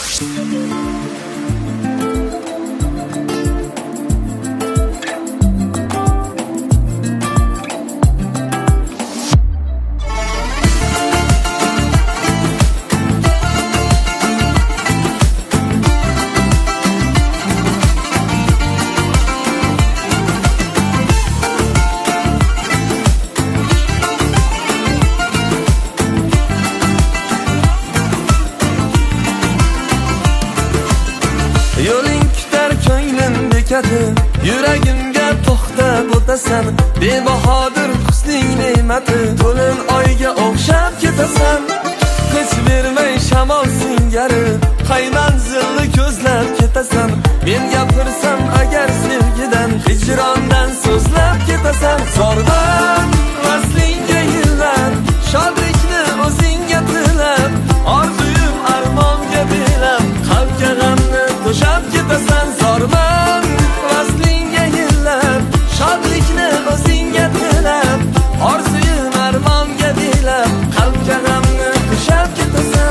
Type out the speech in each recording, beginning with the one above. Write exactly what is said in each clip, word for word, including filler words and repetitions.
Yuragimga to'xtab o'tasan, bebahodir husning ne'mati, to'lin oyga o'xshab ketasan. Hech bermay shamol singari, qay manzilni ko'zlab ketasan. Men gapirsam agar sevgidan, hijrondan so'zlab ketasan. Zordan vaslingga yillar, shodlikni o'zingga tilab, orzuyim armonga belab, qalbga g'amni to'shab ketasan. Zorman vaslingga yillab, shodlikni o'zingga tilab, orzuyim armonga belab, qalbga g'amni to'shab ketasan.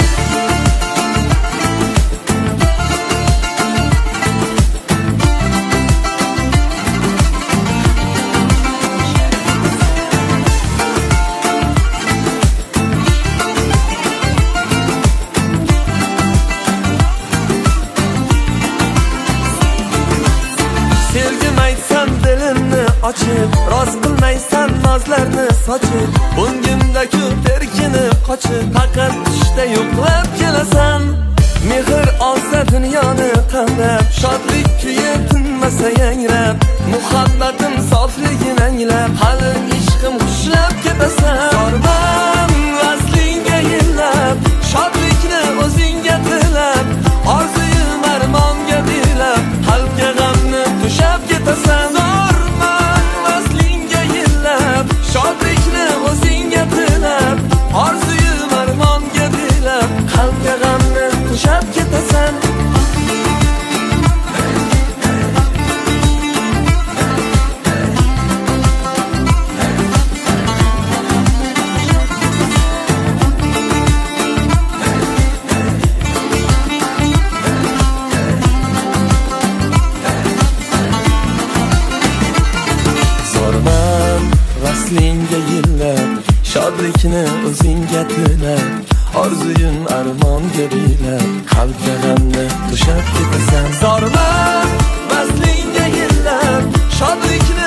Ochib, roz qilmaysan nozlarni sochib, o'ngimda ko'p erkini qochib, faqat tushda yo'qlab kelasan. Mehr olsa dunyoni qamrab, shodlik kuyi tinmasa yangrab, muhabbatim sofligini anglab, hali ishqim xushlab ketasan. Zorman vaslingga yillab, shodlikni o'zingga tilab, orzuyim armonga belab, qalbga g'amni to'shab ketasan. Shodlikni o'zingga tilab, orzuyim armonga belab, qalbga g'amni to'shab ketasan. Vaslingga yillab, shodlikni o'zingga tilab, orzuyim armonga belab, qalbga g'amni to'shab ketasan. Zorman vaslingga yillab, shodlikni